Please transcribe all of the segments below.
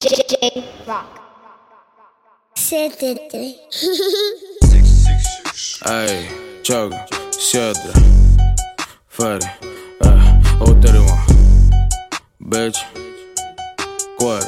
J Rock. Ay, Chuck, 7, Ferry, Outerima, bitch, cuero.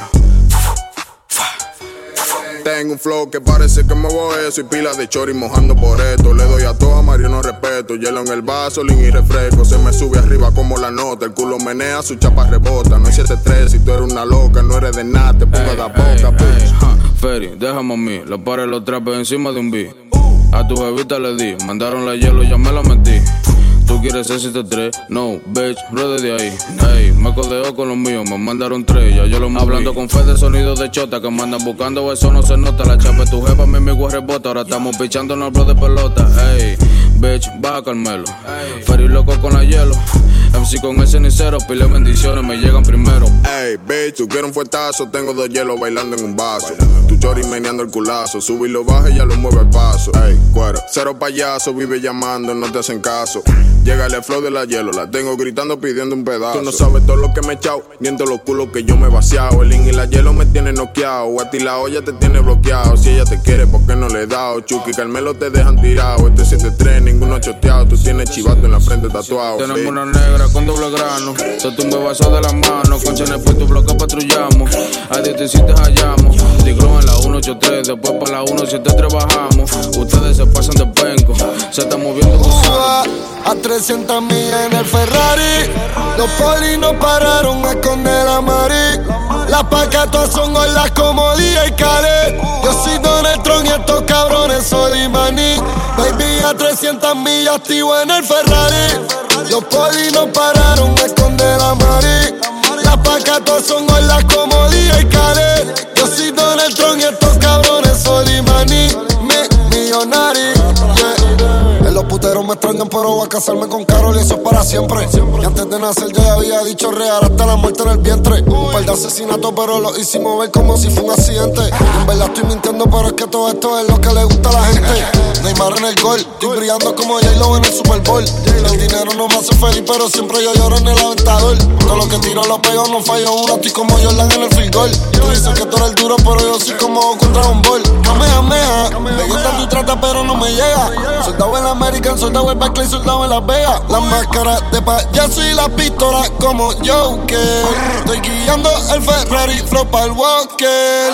Tengo un flow que parece que me voy eso y pila de chori mojando por esto. Le doy a todo, a Mario no respeto. Hielo en el vaso, lean y refresco. Se me sube arriba como la nota. El culo menea, su chapa rebota. No hay 7-3 si tú eres una loca. No eres de nada, te pongo la boca, bitch. Ferry, déjame a mí. Los pares los trapes encima de un beat. A tu jevita le di, mandaron la hielo, ya me la metí. ¿Tú quieres ser 7-3? No, bitch, ruede de ahí. Ey, me codeo con los míos, me mandaron 3, ya yo lo moví. Hablando con fe de sonido de chota, que me andan buscando, eso no se nota. La chapa de tu jefa, mi amigo rebota. Ahora estamos pichándonos bro de pelota. Ey, bitch, baja Carmelo. Ferry loco con la hielo. MC con el cenicero, pile bendiciones, me llegan primero. Ey, bitch, tú quieres un fuetazo, tengo 2 hielos bailando en un vaso. Tu chori meneando el culazo, sube y lo baja y ya lo mueve el paso. Ey, cuero, cero payaso, vive llamando, no te hacen caso. Llega el flow de la hielo, la tengo gritando pidiendo un pedazo. Tú no sabes todo lo que me he echado, ni en todos los culos que yo me he vaciado. El in y la hielo me tiene noqueado, a ti la olla te tiene bloqueado. Si ella te quiere, ¿por qué no le he dado? Chucky y Carmelo te dejan tirado. Este 7-3, ninguno choteado, tú tienes chivato en la frente tatuado. Tenemos una negra con doble grano, te tumbe vaso de la mano. Con Chenepo tu bloque patrullamos, a 17 hallamos. Tigro en la 183, después para la 173 bajamos. Ustedes se pasan de penco, se están moviendo a 300 millas en el Ferrari. Los polis no pararon a esconder a Mari. Las pacatas son olas como Día y Khaled. Yo soy Donald Trump y estos cabrones son Imani. Baby, a 300 millas activo en el Ferrari. Los polis no pararon a esconder a Mari. Las pacatas son olas como Día y Khaled. Yo soy Donald Trump y estos cabrones son Imani. Millonario, yeah. Los puteros me extrañan, pero voy a casarme con Carol y eso es para siempre. Y antes de nacer yo ya había dicho real hasta la muerte en el vientre. Un par de asesinatos, pero lo hicimos ver como si fue un accidente. Y en verdad estoy mintiendo, pero es que todo esto es lo que le gusta a la gente. Neymar en el gol, estoy brillando como J-Lo en el Super Bowl. El dinero no me hace feliz, pero siempre yo lloro en el aventador. Todo lo que tiro lo pego, no fallo una, estoy como Jordan en el field goal. Tú dices que tú eres el duro, pero yo soy como contra un bol. Kamea, me gusta tu trata, pero no me llega. Soldado en la American, soldado en Barclay, soldado en Las Vegas. Las máscaras de payaso y las pistolas como Joker. Estoy guiando el Ferrari, flow pa'l Walker.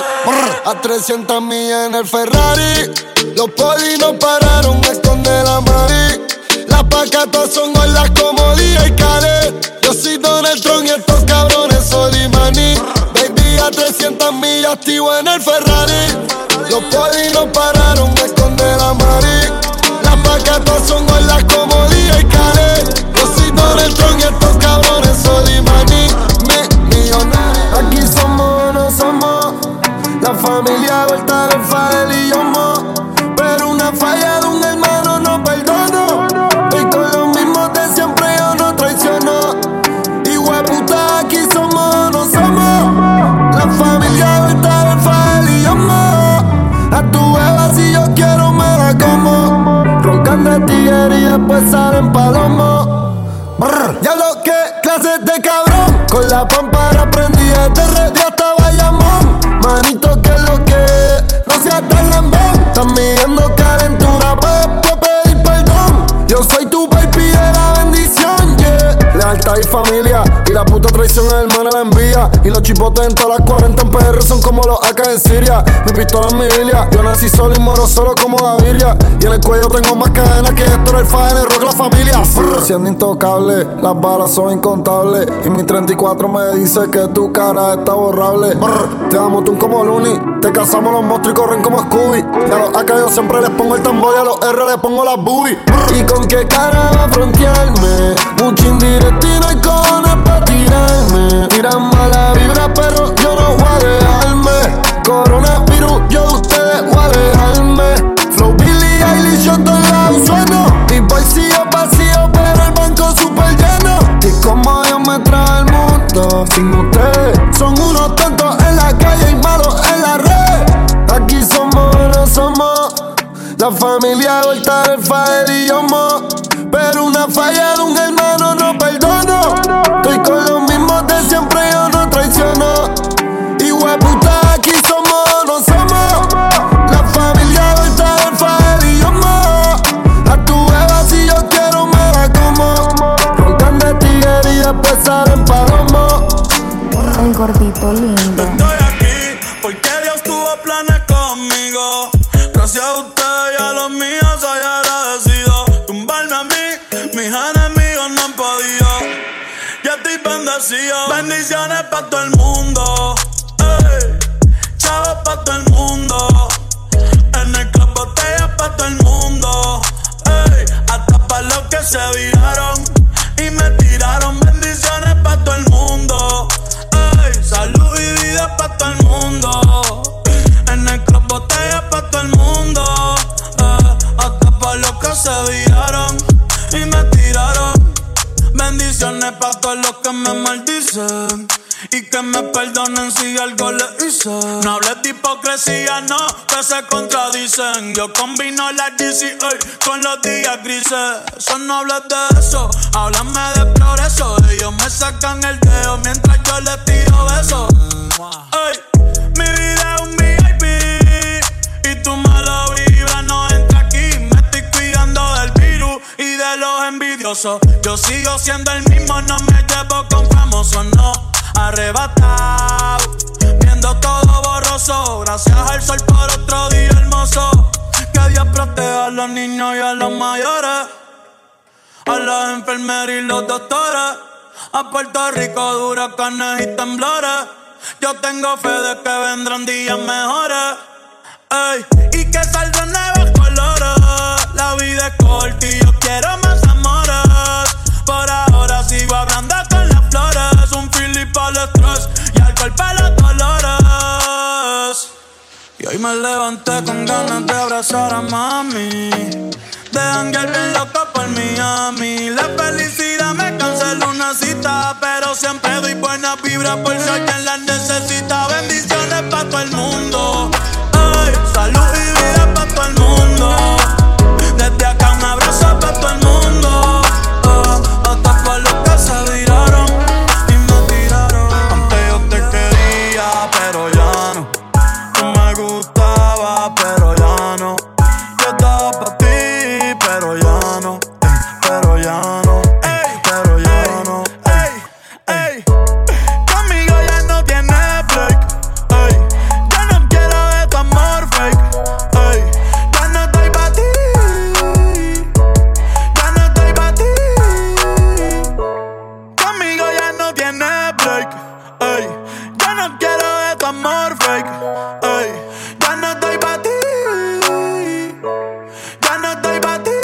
A 300 millas en el Ferrari. Los polis no pararon a esconder a Mari. Las pacatas son olas como Día y Khaled. Yo soy Donald Trump y estos cabrones son Imani. Baby, a 300 millas activo en el Ferrari. Los polis no pararon a esconder a Mari. Las pacatas son olas como Día y Khaled. Yo soy Donald Trump y estos cabrones son Imani. Millonario. Aquí somos, no somos la familia vuelta del Fadel y yo mo. Pero una falla de un hermano no perdono. Estoy con los mismos de siempre, yo no traiciono. Igual puta, aquí somos, no somos la familia vuelta del Fadel y yo mo. A tu beba si yo quiero me la como. Roncan de tigre y después salen palomos. Ya lo que clases de cabrón. Con la pámpara prendida de red y hasta Bayamón. Manito, que es lo que no seas tan lambón. Estás midiendo calentura, puedes pedir perdón. Yo soy tu baby de la bendición, yeah. Lealtad y familia, y la puta traición el hermano la envía. Y los chipotes en todas las 40 en PR son como los AK en Siria. Mi pistola es mi Biblia, yo nací solo y moro solo como Gaviria. Y en el cuello tengo más cadenas que Héctor el Fader, el rock la familia. Sigo siendo intocable, las balas son incontables. Y mi 34 me dice que tu cara está borrable. Te amo tú como Looney, te cazamos los monstruos y corren como Scooby. Y a los AK yo siempre les pongo el tambor y a los R les pongo las boobies. ¿Y con qué cara va a frontearme? Mucho indirecto y no hay cojones pa' tirarme. Tiran mala vibra pero yo no voy a dejarme. Coronavirus, yo de ustedes voy a dejarme. Flow Billy Eilish, yo estoy lado sueno. Mi bolsillo vacío pero el banco super lleno. Y como Dios me trae al mundo sin ustedes. Son unos tontos en la calle y malos en la red. Aquí somos, no somos la familia vuelta del Fadel y yo mo. Pero una falla de un hermano no perdono. Estoy con los mismos de siempre, yo no traiciono. Igual puta. Papito lindo. Estoy aquí porque Dios tuvo planes conmigo. Gracias a usted y a los míos soy agradecido. Tumbarme a mí, mis enemigos no han podido. Ya estoy bendecido. Bendiciones pa' todo el mundo. Ey, chavos pa' todo el mundo. En el club botellas pa' todo el mundo. Ey, hasta pa' los que se viraron y me tiraron. Bendiciones pa' todo el mundo. Ey, salud y vida pa' todo el mundo. En el club botellas pa' todo el mundo. Hasta pa' los que se viraron y me tiraron. Bendiciones pa' todos los que me maldicen y que me perdonen si algo les hice. No hables de hipocresía, no, que se contradicen. Yo combino la GCA con los días grises. Eso no hables de eso, háblame de progreso. Ellos me sacan el dedo mientras yo les tiro besos. Ey, mi vida es un VIP y tu mala vibra no entra aquí. Me estoy cuidando del virus y de los envidiosos. Yo sigo siendo el mismo, no me llevo con famosos, no. Arrebatado, viendo todo borroso. Gracias al sol por otro día hermoso. Que Dios proteja a los niños y a los mayores, a las enfermeras y los doctores. A Puerto Rico huracanes y temblores. Yo tengo fe de que vendrán días mejores. Ey, y que saldrán nuevos colores. La vida es corta y yo quiero más amores. Por ahora sigo hablando con las flores. Un Philip al estrés y alcohol para los dolores. Y hoy me levanté con ganas de abrazar a mami, de janguear bien loco por Miami. La felicidad me canceló una cita, pero siempre doy buena vibra por si alguien la necesita. Bendiciones pa' todo el mundo. Ay, salud y vida pa' todo el mundo. Desde acá un abrazo pa' todo el mundo. Hasta pa' los que se viraron y me tiraron. Antes yo te quería, pero ya no. Tú me gustaba, pero ya no. Yo estaba pa' ti, pero ya no. Pero ya no. Pero ya no. Ey, conmigo ya no tienes break. Ey, ya no quiero de tu amor fake. Ey, ya no estoy pa' ti. Ya no estoy pa' ti. Conmigo ya no tienes break. Ey, ya no quiero de tu amor fake. Ey, ya no estoy pa' ti. Ya no estoy pa' ti.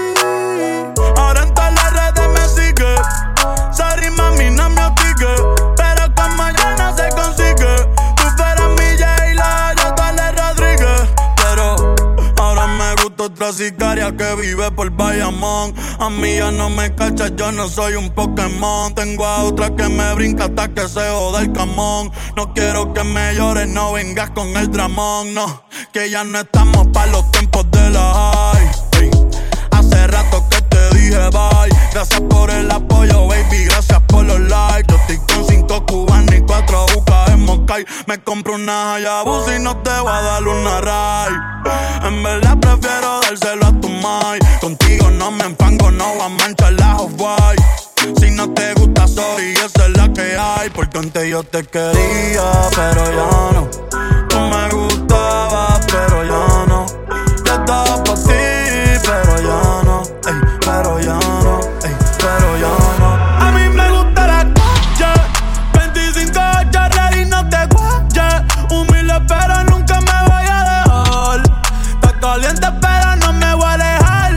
Ahora en todas las redes me sigue. Sorry mami, no me hostigues, pero como ya no se consigue. Tú fueras mi J-Lo, yo Dale Rodríguez. Pero ahora me gusta otra sicaria que vive por Bayamón. A mí ya no me cachas, yo no soy un Pokémon. Tengo a otra que me brinca hasta que se joda el camón. No quiero que me llores, no vengas con el dramón. No, que ya no estamos pa' los tiempos de la high. Ey, hace rato que te dije bye. Gracias por el apoyo, baby, gracias por los likes. Yo estoy con 5 cubanos y 4 bucas en Moscay. Me compro una Hayabusa y no te voy a dar una ride. En verdad prefiero dárselo a tu mai. Contigo no me enfango, no voy a manchar la Off-White. Si no te gusta, soy, esa es la que hay. Porque antes yo te quería, pero ya no. Tú me gustabas, pero ya no. Yo estaba pa' ti, pero ya no. Ey, pero ya no. Ey, pero ya no. A mí me gusta la calle. 25 8 y no te guayes. Humilde, pero nunca me voy a dejar. Está caliente, pero no me voy a alejar.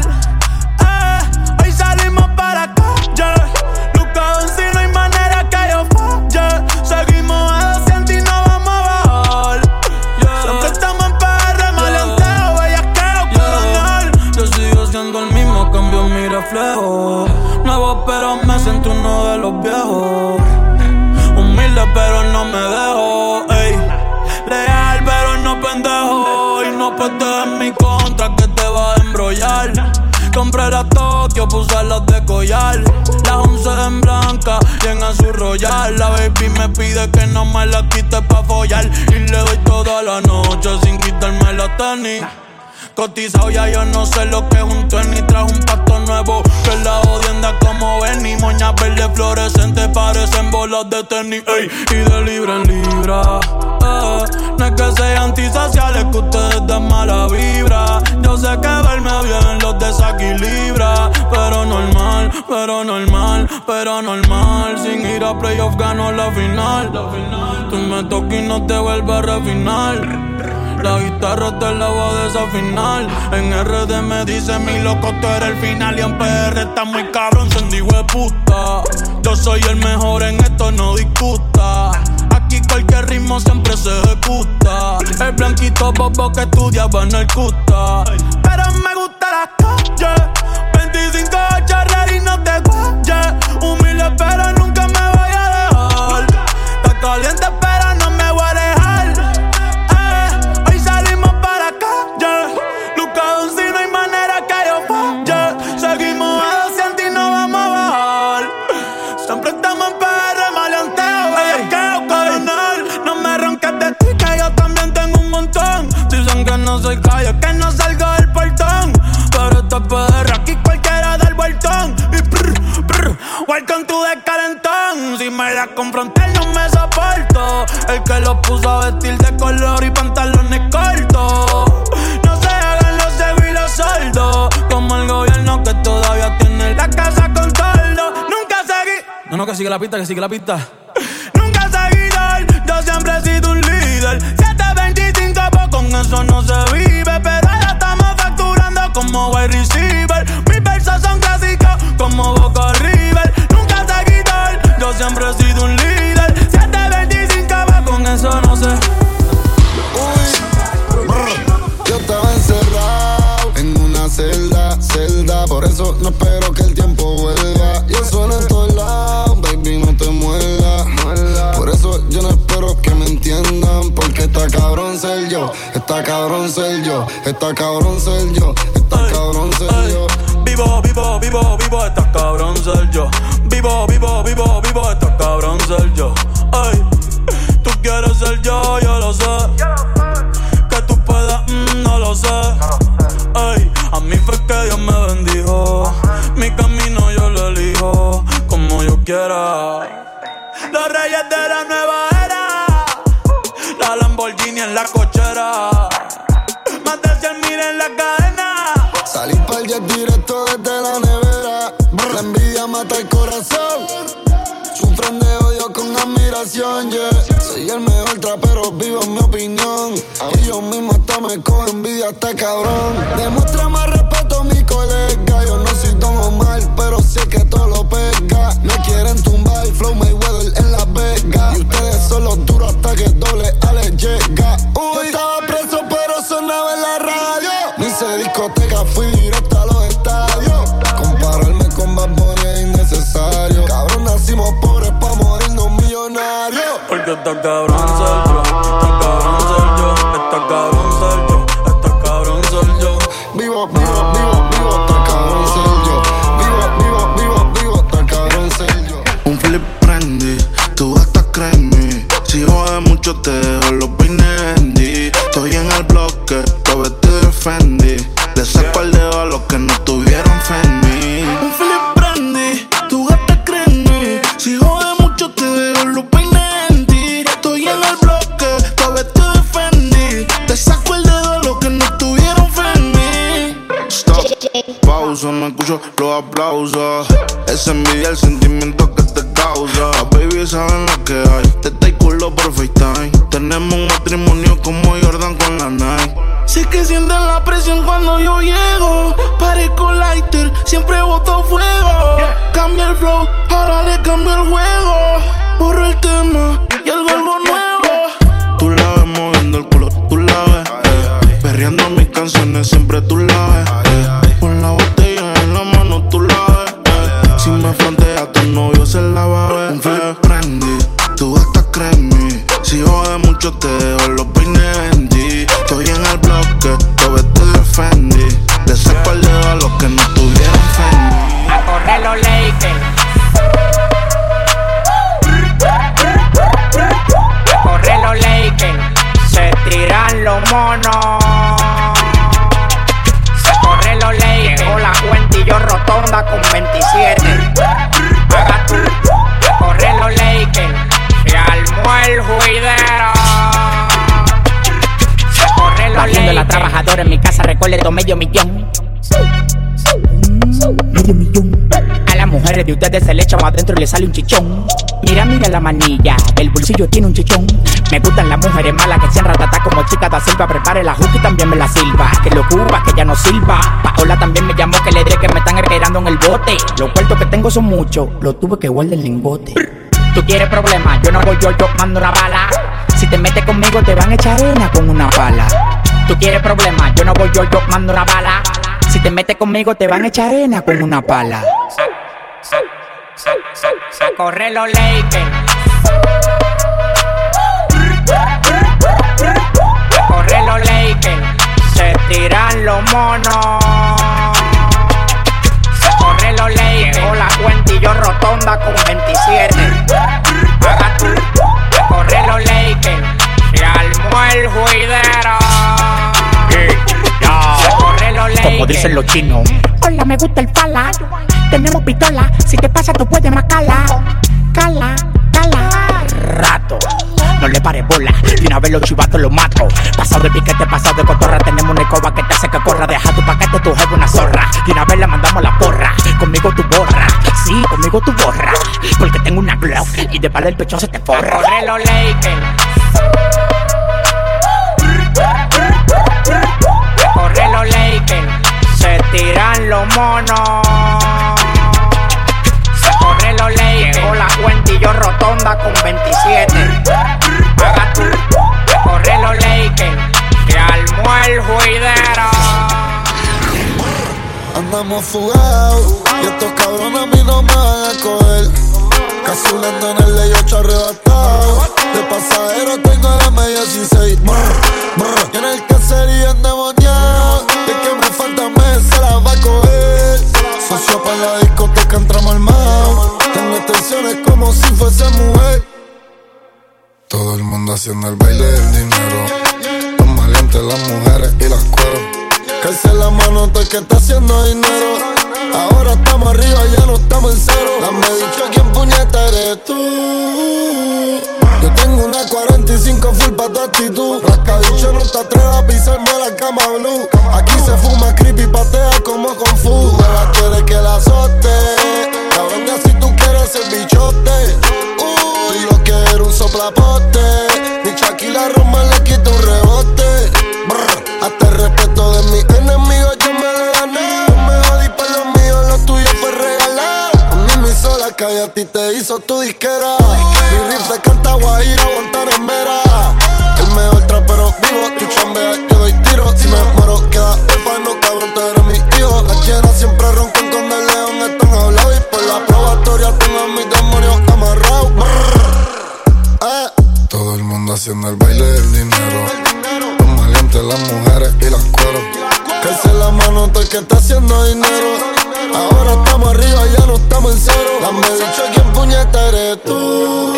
Hoy salimos para calle. Lucado si no hay manera que yo falle. Seguimos a 200 y no vamos a bajar. Siempre estamos en PR, maleanteo, bellaqueo, coronel. Yo sigo siendo el mismo, cambio mi reflejo. Nuevo pero me siento uno de los viejos. Humilde pero no me dejo, ey. Leal pero no pendejo. Y no puedes en mi contra que te va a embrollar. Compré la Tokio, puse las de collar. Las 11 en blanca y en azul royal. La baby me pide que no me la quite pa' follar. Y le doy toda la noche sin quitarme la tenis. Cotizado ya yo no sé lo que es un tenis. Trajo un pasto nuevo, que la jodienda como ven. Y moñas verdes fluorescentes parecen bolas de tenis, ey. Y de libra en libra, no es que sean antisociales, que ustedes dan mala vibra. Yo sé que verme bien los desequilibra, pero normal, pero normal, pero normal. Sin ir a playoff gano la final. Tú me tocas y no te vuelves a refinar. La guitarra te la voy a desafinar. En RD me dice mi loco, tú eres el final. Y en PR está muy cabrón, se hijo de puta. Yo soy el mejor en esto, no discuta. Aquí cualquier ritmo siempre se ejecuta. El blanquito bobo que estudiaba en el Custa. Pero me gusta la calle. 25 charrer y no te guayes. Humilde pero nunca me voy a dejar. Está caliente pero no me voy a dejar. Hoy salimos para la calle. Luca Don, si no hay manera que yo falle. Seguimos a 200 y no vamos a bajar. Siempre estamos en PR, maleanteo, bellaqueo, coronel. No me ronques de ti que yo también tengo un montón. Dicen que no soy calle, que no salgo del portón. Pero esto es PR, aquí cualquiera da el vueltón. Y welcome to the calentón. Si me das con frontal no me soporto. El que lo puso a vestir de color y pantalones cortos. No se hagan los ciegos y los sordos, como el gobierno que todavía tiene la casa con toldo. Nunca seguí. No, que sigue la pista, que sigue la pista. Nunca seguidor, yo siempre he sido un líder. 725, pues con eso no se vive. Pero ahora estamos facturando como wide receiver. Mis versos son clásicos como Boca River. Nunca seguidor, yo siempre he sido un líder. 725, pues con eso no sé. Yo estaba encerrado en una celda. Por eso no espero que el tiempo vuelva. Yo sueno en todos lados, baby, no te muerdas. Por eso yo no espero que me entiendan. Porque está cabrón ser yo, está cabrón ser yo, está cabrón ser yo, está cabrón ser yo. Vivo, está cabrón ser yo. Vivo, está cabrón ser yo. Ay, tú quieres ser yo lo sé. Que tú puedas, no lo sé. Ay, a mí fue que Dios me bendijo. Mi camino yo lo elijo como yo quiera. Los reyes de la nueva era. La Lamborghini en la cochera. Más de 100,000 en la cadena. Salí pa'l jet directo desde la nevera. La envidia mata el corazón. Sufren de odio con admiración, yeah. Soy el mejor trapero vivo en mi opinión. Y yo mismo hasta me cojo envidia, hasta cabrón. Demuestra más respeto a mi colega. Yo no soy Don Omar, pero sé que todo lo pega. Me quieren tumbar, Flow Mayweather en Las Vegas. Y ustedes son los duros hasta que doble A les llega. Yo estaba preso pero sonaba en la radio. No hice discoteca, fui directo a los estadios. Compararme con Bad Bunny es innecesario. Cabrón, nacimos pobres pa' morirnos millonarios. Porque está cabrón ser yo, está cabrón ser yo, está cabrón ser yo, está cabrón ser yo. Vivo, está cabrón ser yo. Vivo, está cabrón ser yo. Un flip prendí, tú hasta crees en mí. Si jode mucho te dejo los peines vendí. Estoy en el bloque, lo vestido de Fendi. Le saco el dedo a los que no tuvieron fe en mí. Un flip prendí, tú hasta crees en mí. Si jode mucho te dejo los peines vendí. Estoy en el bloque, lo vestido de Fendi. Le saco el dedo a los que no tuvieron fe en mí. Stop, pausa, no escucho los aplausos. Es envidia el sentimiento que te causa. Las baby saben lo que hay. Te está el culo por FaceTime. Tenemos un matrimonio como Jordan con la Nike. Sé que sienten la presión cuando yo llego. Parezco lighter, siempre boto fuego. Cambia el flow, ahora le cambio el juego. Borro el tema y algo nuevo. Tú la ves moviendo el culo, tú la ves. Perreando mis canciones, siempre tú la ves. Con la botella en la mano, tú la ves. Si me frontea, tu novio se la va a ver. Un flip prendí, tú hasta crees en mí. Si jode mucho te dejo los peines vendí. Estoy en el bloque, lo vestido de Fendi. Le saco el dedo a los que no tuvieron fe en mí. A correr los Lakers. A correr los Lakers. Se tiran los monos. rotonda con 27. Paga tú, corre los Lakers. Se armó el juidero. Corre los Lakers. La trabajadora en mi casa recolecto medio millón. Medio millón. A las mujeres de ustedes se le echa más adentro y le sale un chichón. Mira, mira la manilla, el bolsillo tiene un chichón. Me gustan las mujeres malas que sean ratatá como Chica da Silva. Prepare la juca y también me la silba. Que lo ocupa, que ya no sirva. Paola también me llamó que le diré que me están esperando en el bote. Los cuartos que tengo son muchos, los tuve que guardar el lingote. Tú quieres problemas, yo no voy yo mando una bala. Si te metes conmigo te van a echar arena con una pala. Tú quieres problemas, yo no voy yo mando una bala. Si te metes conmigo te van a echar arena con una pala. Corre los Lakers. Corre los Lakers. Se tiran los monos. Corre los Lakers. Llegó la cuenta y yo rotonda con 27. Paga tú. Corre los Lakers. Se armó el juidero. Corre los Lakers. Como dicen los chinos. Hola, me gusta el pala. Tenemos pistola, si te pasa tú puedes macarla. Cala, rato. No le pares bola, de una vez los chivatos los mato. Pasado de piquete, pasado de cotorra. Tenemos una escoba que te hace que corra. Deja tu paquete, tu jefe una zorra. De una vez le mandamos la porra. Conmigo tu borra, sí, conmigo tu borra. Porque tengo una Glock y de palo el pecho se te forra. Corre los Lakers. Corre los Lakers. Se tiran los monos. Corre los Lakers. Llegó la cuenta y yo rotonda con 27. Paga tú. Corre los Lakers. Se armó el juidero. Andamos fugados y estos cabrones a mí no me van a coger. Casi hundiendo en el ley 8 arrebatado. De pasajero tengo la media 16. Y en el caserío endemoniado. De que me falta mes se la va a coger. Socio para la discoteca entramos armados. Tengo tensiones como si fuese mujer. Todo el mundo haciendo el baile del dinero. Los maleantes, las mujeres y las cueros. Calce la mano todo el que está haciendo dinero. Ahora estamos arriba, ya no estamos en cero. Dame dicho quién puñeta eres tú. Yo tengo una 45 full pa' tu actitud. Rascabicho no te atrevas a pisarme la cama blue. Aquí se fuma creepy, patea como Kung Fu. Ahora quieres que la azote. Cabrón, ya si tú quieres el bichote. Tú lo que eres un soplapote. Mi Shaquilla Roma le quita un rebote. Hasta el respeto de mis enemigos yo me lo gané. No me jodí por los míos, lo tuyo fue regalar. A mí me hizo la calle, a ti te hizo tu disquera. Mi rifle canta Guajira, Guantanamera. El mejor trapero vivo, tú chambeas, yo doy tiro. Si me muero queda no cabrón, tú eres mi hijo. Las llenas siempre roncan con el león, están hablados. Y por la probatoria tengo a mis demonios amarrados. Todo el mundo haciendo el baile del dinero. Las mujeres y las cueros. Calce la mano todo el que está haciendo dinero. Ahora estamos arriba, ya no estamos en cero. Dame dicho quién puñeta eres tú.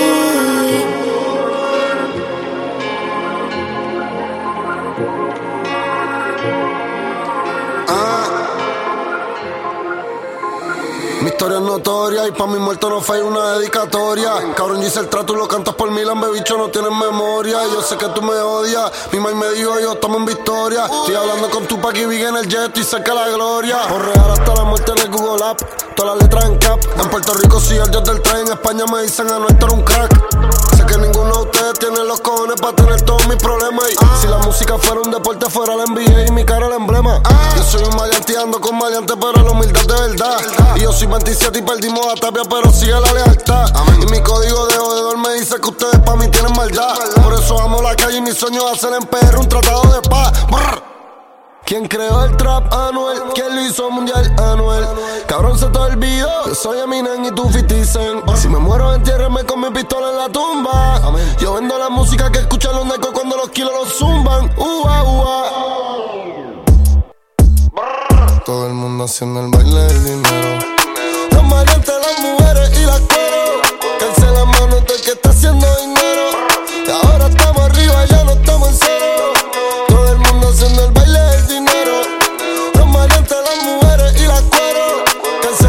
Mi historia es notoria y pa' mi muerto no fue una dedicatoria. Cabrón, yo hice el trato y lo cantas por mí, lambe bicho, no tienes memoria. Yo sé que tú me odias, mi maíz me dijo yo estamos en victoria. Estoy hablando con Tupac y Big en el jet y cerca la gloria. Por real hasta la muerte en el Google App, todas las letras en cap. En Puerto Rico soy el dios del tren, en España me dicen a no estar un crack. Sé que ninguno de ustedes tiene los cojones para tener todos mis problemas. Y si la música fuera un deporte, fuera la NBA y mi cara el emblema. Yo soy un maleante y ando con maleante, pero la humildad de verdad. Y yo soy 27 y perdimos a Tapia, pero sigue la lealtad. Y mi código de jodedor me dice que ustedes pa' mí tienen maldad. Por eso amo la calle y mi sueño es hacer en PR un tratado de paz. ¿Quién creó el trap? Anuel. ¿Quién lo hizo mundial? Anuel. Cabrón, se te olvidó. Yo soy Eminem y tú 50 Cent. Si me muero, entiérrame con mi pistola en la tumba. Yo vendo la música que escuchan los necos cuando los kilos los zumban. Todo el mundo haciendo el baile del dinero. Los maleantes, las mujeres y las cueros. Calce la mano todo el que está haciendo dinero. Y ahora estamos arriba, ya no estamos en cero. Todo el mundo haciendo el baile del dinero. Los maleantes, las mujeres y las cueros. Calce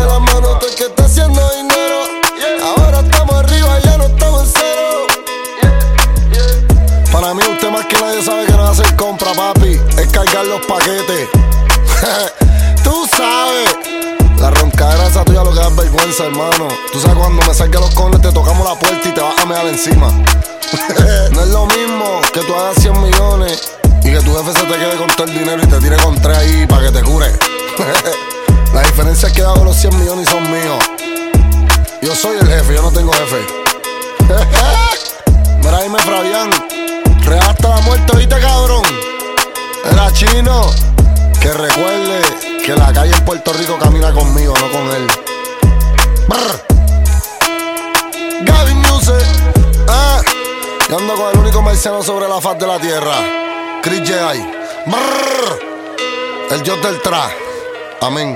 Este más que nadie sabe que no hacer compra, papi. Es cargar los paquetes. Tú sabes. La roncadera esa tuya lo que da es vergüenza, hermano. Tú sabes cuando me salga los cones te tocamos la puerta y te vas a mear encima. No es lo mismo que tú hagas 100 millones y que tu jefe se te quede con todo el dinero y te tire con 3 ahí para que te cure. La diferencia es que yo hago los 100 millones y son míos. Yo soy el jefe, yo no tengo jefe. Mira, dime, Fabián. Real hasta la muerte, ¿viste, cabrón? Era chino. Que recuerde que la calle en Puerto Rico camina conmigo, no con él. Brr. Gavin Music. Yo ando con el único marciano sobre la faz de la tierra. Chris J.I. Brr. El dios del tra. Amén.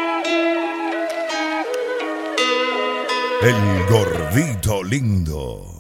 El gordito lindo.